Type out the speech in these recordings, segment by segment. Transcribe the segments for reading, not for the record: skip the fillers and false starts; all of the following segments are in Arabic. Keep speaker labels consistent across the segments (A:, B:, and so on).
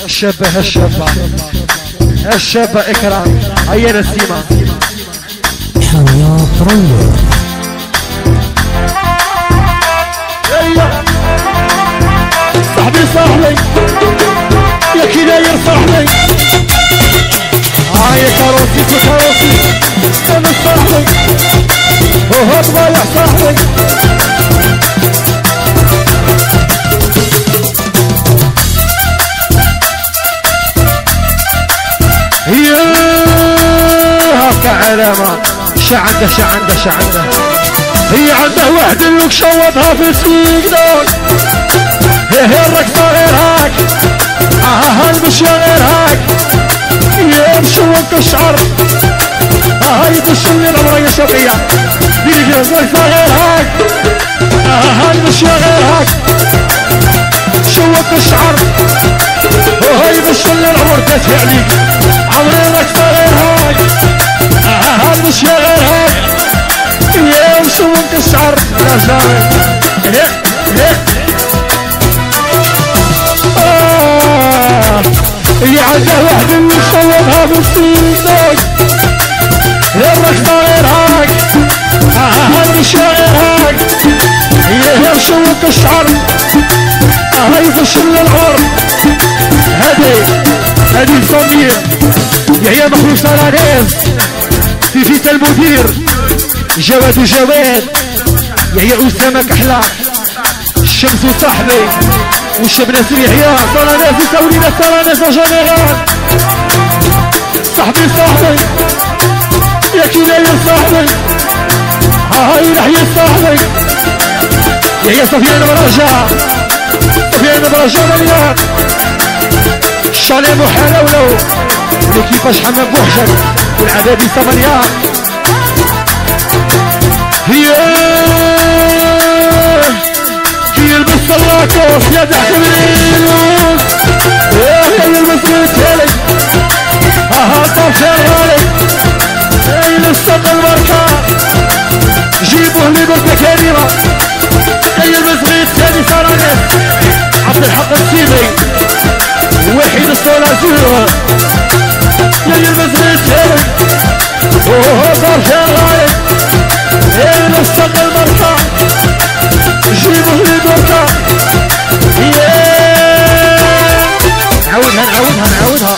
A: الشابة الشابة إكرام هيا نسيمة
B: حياة روح
A: صاحبي يا كناير صاحبي يا كاروسي انا صاحبي وهو ضايع صاحبي يا هكا علامة شعنده هي عنده واحد اللي شوطها في السوق دول هي الرقصة غير هاك المشي غير هاك يا مشوق الشعر هاي تشلي العمرة يا شوقية ديري الرقصة غير هاك المشي غير هاك شوق الشعر وهاي تشلي العمر تسهي عليك عمري الرقصة غير هاك المشي غير هاك يا مشوق الشعر يا جاري هي عنده واحد اللي شوطها بالسيدك يا الرقصة غير هاك المشي غير هاك هي مشوق الشعر هاي تشل العمر هذه الصمير يحيى مخلوق سلانيز في المدير جواد يحيى أسامة كحلة الشمس صاحبي والشاب ناصر يحيى سلانيز يساوي لنا سلانيز جنرال صاحبي يا كناير صاحبي هاي يحيى صاحبي يحيى سفيان برجع مليار الشالي محالة ولو كيفاش حمام بوحشك والعبادي مليار هي يلبس اللاكوس يا تحت الريلوس يلبس التالي طاف شغالي يلصق الماركة جيبوه لي بركة كريمة يلبس غير التالي سرانيس عبد الحق السيبي وحيد الصلاة يلبس غير التالي وهو طاف شغالي يلصق الماركة جيبوه لي بركة نعاودها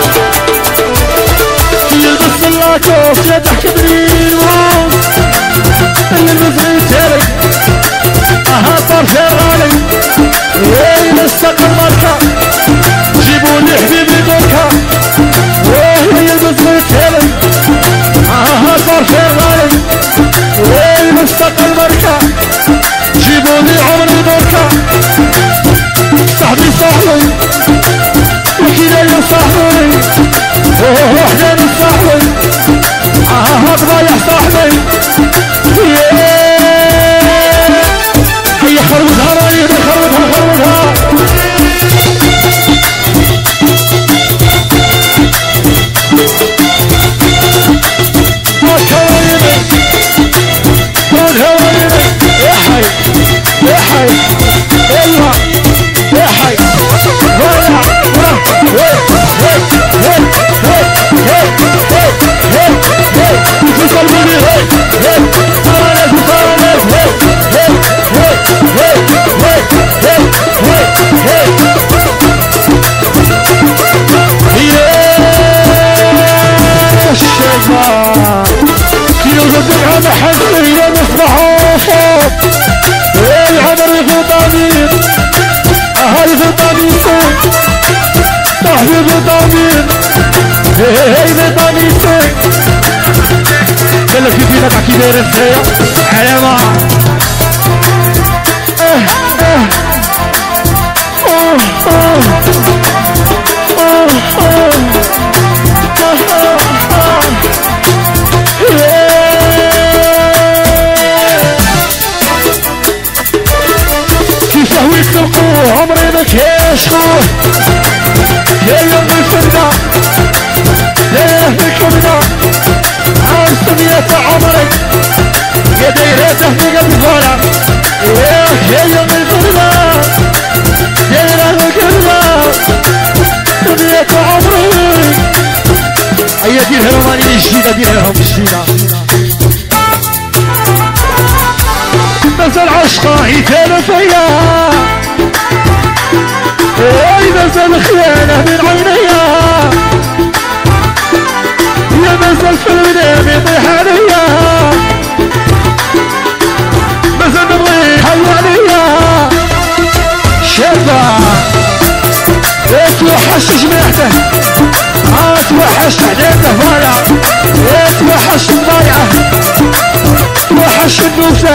A: يلبس اللاكوس يا تحت الريلوس يلبس غير التالي طار شغالي يلصق الماركة جيبوا لي حبيبي دركة يلبس غير التالي طار شغالي يلصق الماركة جيبوا لي عمري دركة صاحبي وكناير صاحبي وحداني صاحبي ضايع صاحبي هي خربتها رايح خربتها يا حي قال لك في لك كي داير الزايا علامة كيف هو يسرقوه عمري ما كيشخوه يا يوم الفردة يا يهدكمنا عاصمية عمرك يا دايرته في قلب فرح يا يوم الفردة يا يهدكمنا تلفيا إذا زال خيانة من عينيا يا مازال في المنام يطيح عليا مازال نبغي حي عليا شابة توحش جماعته توحش علينا فايع توحش الضايعة توحش النوفة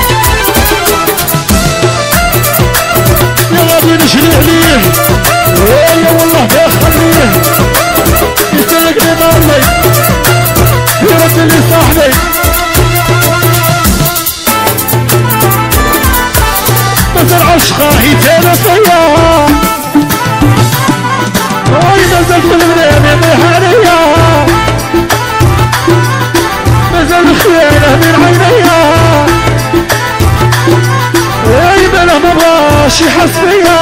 A: يا غادي نشري عليه يا والله ما يخليه يسلك لي ناري يرد لي صاحبي مثل عشقه يتالى فيا مازال في المنام يطيح عليا مازال خيانة من عينيا وإذا له مبغاش يحس فيا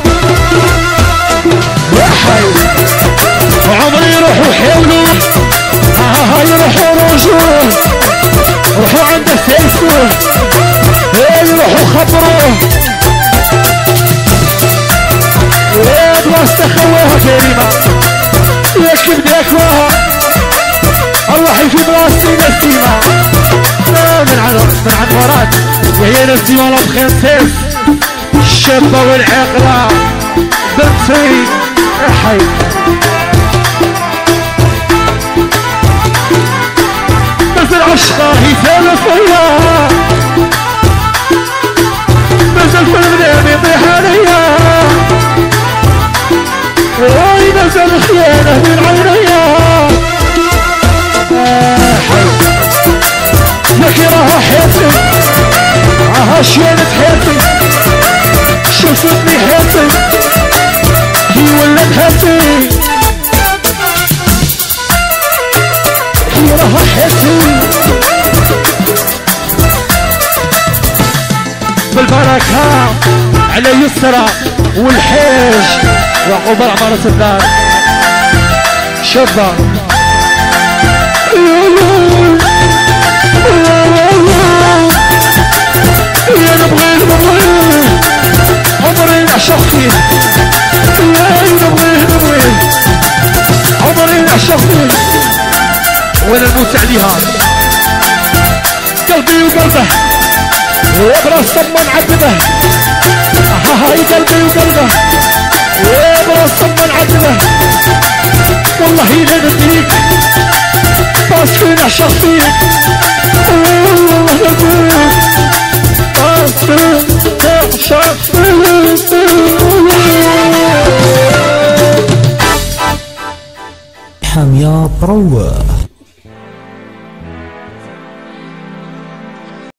A: يا حي عمري يروحوا حاولوا يروحوا رجوع روحوا عنده سيسوه يروحوا خبروه يا بلاصة خواها كريمة يا كبد ياكواها الروحي في بلاصتي نسيمة من عن وراد وهي نسيمة لا بخنسيس الشابة والعقلة بنتي يا حي مثل عشقة هي ثالثية مازال في المنام يطيح عليا واي مازال خيانة من عينيا لكن راها حياتي راها شيانة حياتي شوفتني حياتي هي ولد حياتي هي راها حياتي بالبركة على يسرى والحاج وعقوبة عمارة الدار شابة يا نبغي عمري نعشق فيه يا نبغي عمري نعشق فيه وانا نموت عليها قلبي وقلبه وابرا صمم عذبه هاي قلبي وقلبه وابرا صمم عذبه والله لا نديك باسكو نعشق فيك والله نديك باسكو نعشق فيك
B: حمية برو